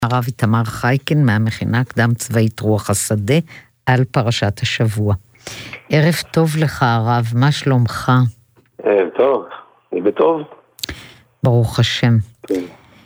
הרב איתמר חייקין מהמכינה הקדם צבאית רוח השדה על פרשת השבוע. ערב טוב לך הרב, מה שלומך? ערב טוב, אני בטוב. ברוך השם. כן.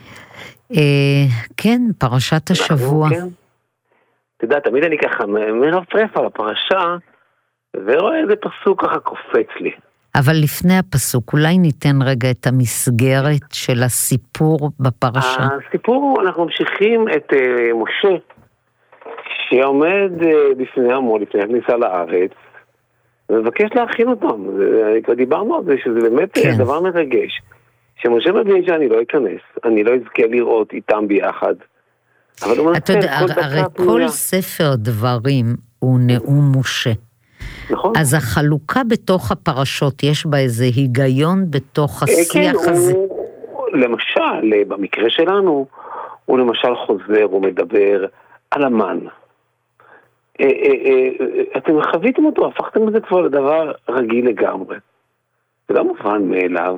כן, פרשת השבוע. כן. אתה יודע, תמיד אני ככה מרפרף על הפרשה, ורואה איזה פסוק ככה קופץ לי. אבל לפני הפסוק, אולי ניתן רגע את המסגרת של הסיפור בפרשה. הסיפור הוא, אנחנו ממשיכים את משה, שעומד בפני עמו, לפני הכניסה לארץ, ומבקש להכין אותם. כבר דיברנו על זה, שזה באמת כן. דבר מרגש. שמשה מבין שאני לא אכנס, אני לא אזכה לראות איתם ביחד. אבל הוא אתה יודע, הרי כל ספר דברים הוא נאום משה. נכון. אז החלוקה בתוך הפרשות, יש בה איזה היגיון בתוך השיח כן, הזה. למשל, במקרה שלנו, הוא למשל חוזר, הוא מדבר על המן. אתם חוויתם אותו, הפכתם את זה כבר לדבר רגיל לגמרי. זה לא מובן מאליו.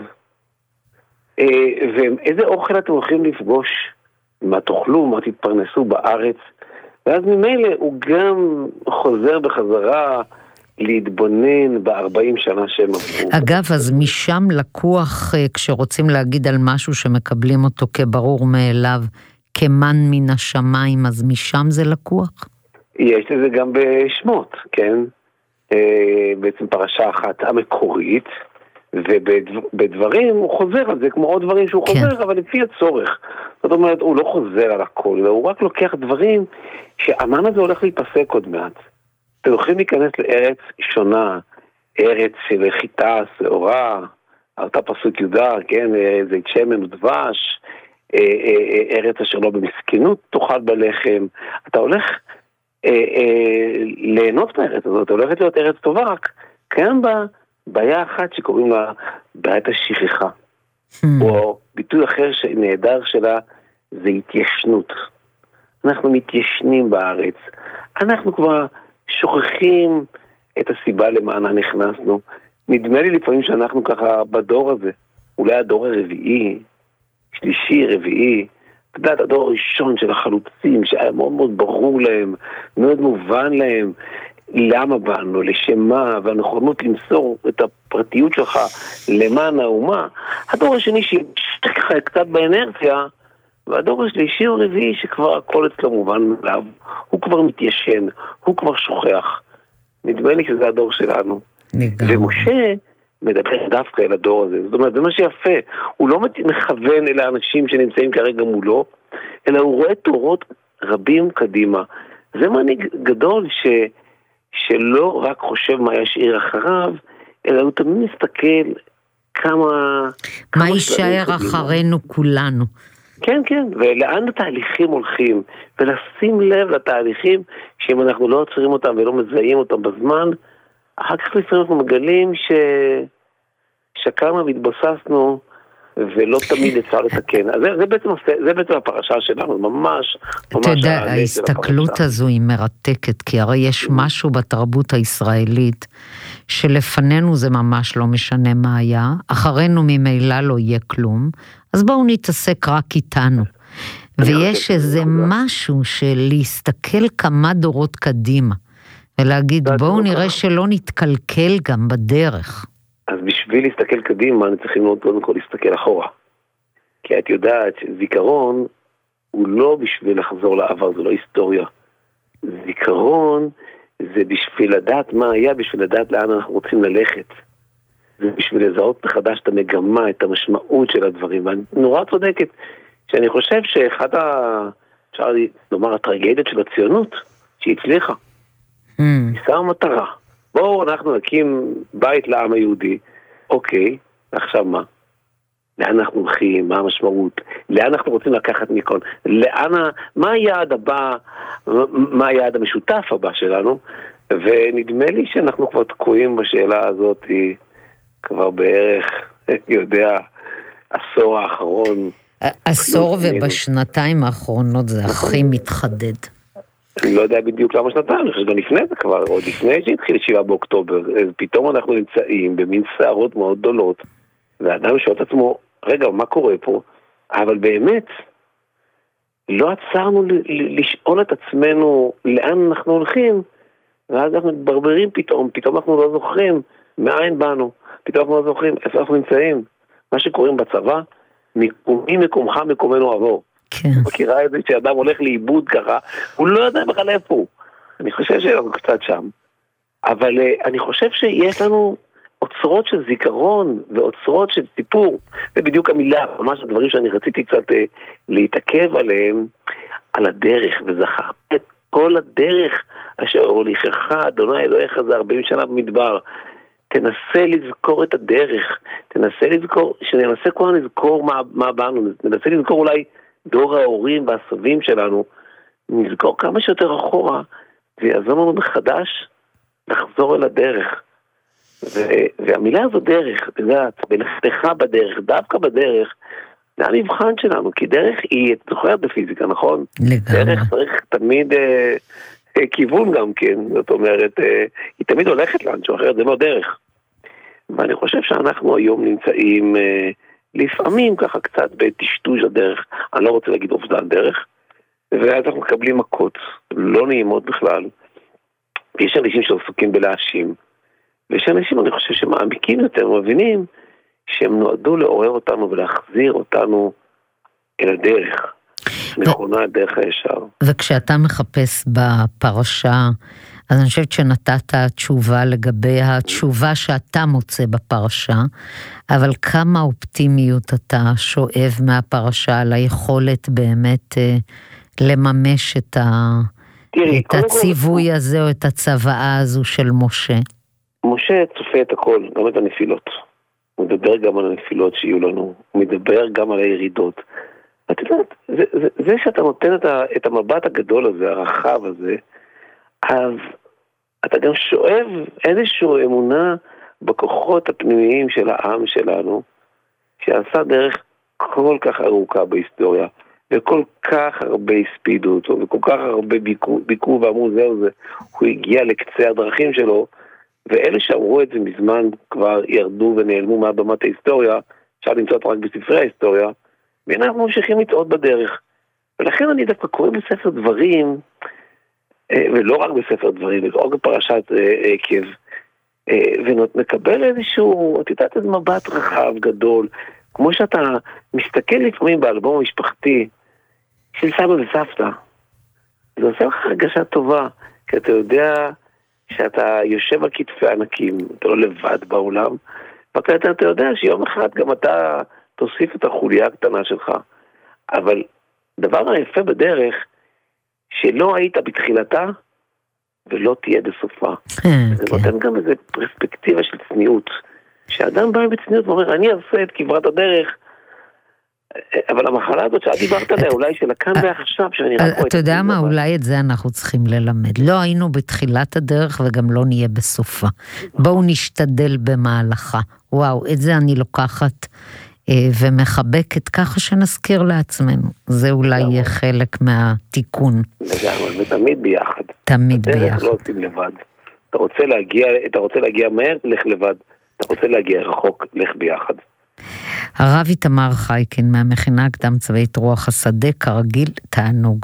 ואיזה אוכל אתם הולכים לפגוש, מה תאכלו, מה תתפרנסו בארץ, ואז ממילא הוא גם חוזר בחזרה להתבונן ב-40 שנה שהם עברו. אגב, אז משם לקוח, כשרוצים להגיד על משהו שמקבלים אותו כברור מאליו, כמן מן השמיים, אז משם זה לקוח? יש לזה גם בשמות, כן? בעצם פרשה אחת המקורית, ובדברים הוא חוזר על זה, כמו עוד דברים שהוא חוזר, אבל לפי הצורך. זאת אומרת, הוא לא חוזר על הכל, הוא רק לוקח דברים שהמן הזה הולך להיפסק עוד מעט. אתם הולכים להיכנס לארץ שונה, ארץ של חיטה, שעורה, אותה פסוק יהודה, כן, זית שמן ודבש, ארץ אשר לא במסכנות תאכל בלחם. אתה הולך ליהנות מהארץ הזאת, אתה הולכת להיות ארץ טובה, רק קיים בה בעיה אחת שקוראים לה בעיית השכחה. או ביטוי אחר שנהדר שלה זה התיישנות. אנחנו מתיישנים בארץ. אנחנו כבר שוכחים את הסיבה למענה נכנסנו. נדמה לי לפעמים שאנחנו ככה בדור הזה, אולי הדור הרביעי, שלישי, רביעי, אתה יודע, הדור הראשון של החלוצים, שהיה מאוד מאוד ברור להם, מאוד מובן להם, למה באנו, לשם מה, והנכונות למסור את הפרטיות שלך למען האומה. הדור השני שככה קצת באנרציה, והדור השלישי או רביעי שכבר הכל אצלו מובן מאליו, הוא כבר מתיישן, הוא כבר שוכח. נדמה לי שזה הדור שלנו. ומשה מדבר דווקא אל הדור הזה. זאת אומרת, זה מה שיפה. הוא לא מכוון אל האנשים שנמצאים כרגע מולו, אלא הוא רואה תורות רבים קדימה. זה מנהיג גדול שלא רק חושב מה ישאיר אחריו, אלא הוא תמיד מסתכל מה יישאר אחרינו כולנו. כן, כן, ולאן התהליכים הולכים, ולשים לב לתהליכים שאם אנחנו לא עוצרים אותם ולא מזהים אותם בזמן, אחר כך לפעמים אנחנו מגלים שכמה מתבססנו ולא תמיד אפשר לתקן. אז זה בעצם הפרשה שלנו, ממש. אתה יודע, ההסתכלות הזו היא מרתקת, כי הרי יש משהו בתרבות הישראלית, שלפנינו זה ממש לא משנה מה היה, אחרינו ממילא לא יהיה כלום, אז בואו נתעסק רק איתנו. ויש איזה משהו של להסתכל כמה דורות קדימה, ולהגיד בואו נראה שלא נתקלקל גם בדרך. אז בשביל להסתכל קדימה, אני צריכים מאוד קודם כל להסתכל אחורה. כי את יודעת שזיכרון הוא לא בשביל לחזור לעבר, זה לא היסטוריה. זיכרון זה בשביל לדעת מה היה, בשביל לדעת לאן אנחנו רוצים ללכת. זה בשביל לזהות מחדש את המגמה, את המשמעות של הדברים. ואני נורא צודקת, שאני חושב שאחת אפשר לומר, הטרגדיות של הציונות, שהצליחה. היא שמה מטרה. בואו אנחנו נקים בית לעם היהודי. אוקיי, עכשיו מה? לאן אנחנו הולכים? מה המשמעות? לאן אנחנו רוצים לקחת מכאן? מה היעד הבא? מה היעד המשותף הבא שלנו? ונדמה לי שאנחנו כבר תקועים בשאלה הזאת כבר בערך, יודע, עשור האחרון. עשור ובשנתיים האחרונות זה הכי מתחדד. אני לא יודע בדיוק למה שנתיים, אני חושב שגם לפני זה כבר, עוד לפני שהתחיל 7 באוקטובר, פתאום אנחנו נמצאים במין שערות מאוד גדולות, והאדם שואל את עצמו, רגע, מה קורה פה? אבל באמת, לא עצרנו לשאול את עצמנו לאן אנחנו הולכים, ואז אנחנו מתברברים פתאום אנחנו לא זוכרים מאין באנו, פתאום אנחנו לא זוכרים איפה אנחנו נמצאים. מה שקוראים בצבא, מקומך מקומנו עבור. כן. מכירה את זה שאדם הולך לאיבוד ככה, הוא לא יודע בכלל איפה הוא. אני חושב שאנחנו קצת שם. אבל אני חושב שיש לנו אוצרות של זיכרון ואוצרות של סיפור, זה בדיוק המילה, ממש הדברים שאני רציתי קצת להתעכב עליהם, על הדרך, וזכר את כל הדרך אשר הוליכך אדוני אלוהיך זה 40 שנה במדבר. תנסה לזכור את הדרך, שננסה כבר לזכור מה באנו, ננסה לזכור אולי דור ההורים והסבים שלנו, נזכור כמה שיותר אחורה, ויעזור לנו מחדש לחזור אל הדרך. והמילה הזו דרך, בלכתך בדרך, דווקא בדרך, זה המבחן שלנו, כי דרך היא, את זוכרת בפיזיקה, נכון? לגמרי. דרך צריך תמיד כיוון גם כן, זאת אומרת, היא תמיד הולכת לאנשהו אחרת, זה לא דרך. ואני חושב שאנחנו היום נמצאים לפעמים ככה קצת בטשטוש הדרך, אני לא רוצה להגיד אובדן דרך, ואז אנחנו מקבלים מכות, לא נעימות בכלל. יש אנשים שעסוקים בלהאשים, ויש אנשים, אני חושב, שמעמיקים יותר, מבינים שהם נועדו לעורר אותנו ולהחזיר אותנו אל הדרך, נכונה הדרך הישר. וכשאתה מחפש בפרשה, אז אני חושבת שנתת תשובה לגבי התשובה שאתה מוצא בפרשה, אבל כמה אופטימיות אתה שואב מהפרשה על היכולת באמת לממש את הציווי הזה או את הצוואה הזו של משה? משה צופה את הכל, גם את הנפילות. הוא מדבר גם על הנפילות שיהיו לנו, הוא מדבר גם על הירידות. את יודעת, זה שאתה נותן את המבט הגדול הזה, הרחב הזה, אז אתה גם שואב איזושהי אמונה בכוחות הפנימיים של העם שלנו, שעשה דרך כל כך ארוכה בהיסטוריה, וכל כך הרבה הספידו אותו, וכל כך הרבה ביקרו ואמרו זהו זה, הוא הגיע לקצה הדרכים שלו, ואלה שאמרו את זה מזמן כבר ירדו ונעלמו מהבמת ההיסטוריה, אפשר למצוא אותם רק בספרי ההיסטוריה, ואנחנו ממשיכים לטעות בדרך. ולכן אני דווקא קורא בספר דברים, ולא רק בספר דברים, ולא רק בפרשת עקב, ונקבל איזשהו, את יודעת, איזה מבט רחב גדול, כמו שאתה מסתכל לפעמים באלבום המשפחתי של סבא וסבתא, זה עושה לך הרגשה טובה, כי אתה יודע שאתה יושב על כתפי ענקים, אתה לא לבד בעולם, וכאתה אתה יודע שיום אחד גם אתה תוסיף את החוליה הקטנה שלך, אבל דבר היפה בדרך, שלא היית בתחילתה, ולא תהיה בסופה. זה נותן גם איזו פרספקטיבה של צניעות, שאדם בא בצניעות ואומר, אני אעשה את כברת הדרך, אבל המחלה הזאת שאת דיברת עליה, אולי של הכאן ועכשיו, שאני רק רואה... אתה יודע מה, אולי את זה אנחנו צריכים ללמד. לא היינו בתחילת הדרך וגם לא נהיה בסופה. בואו נשתדל במהלכה. וואו, את זה אני לוקחת ומחבקת ככה שנזכיר לעצמנו. זה אולי יהיה חלק מהתיקון. לגמרי, ותמיד ביחד. תמיד ביחד. הדרך לא עושים לבד. אתה רוצה להגיע מהר, לך לבד. אתה רוצה להגיע רחוק, לך ביחד. הרב איתמר חייקין מהמכינה הקדם צבאית רוח השדה, כרגיל תענוג.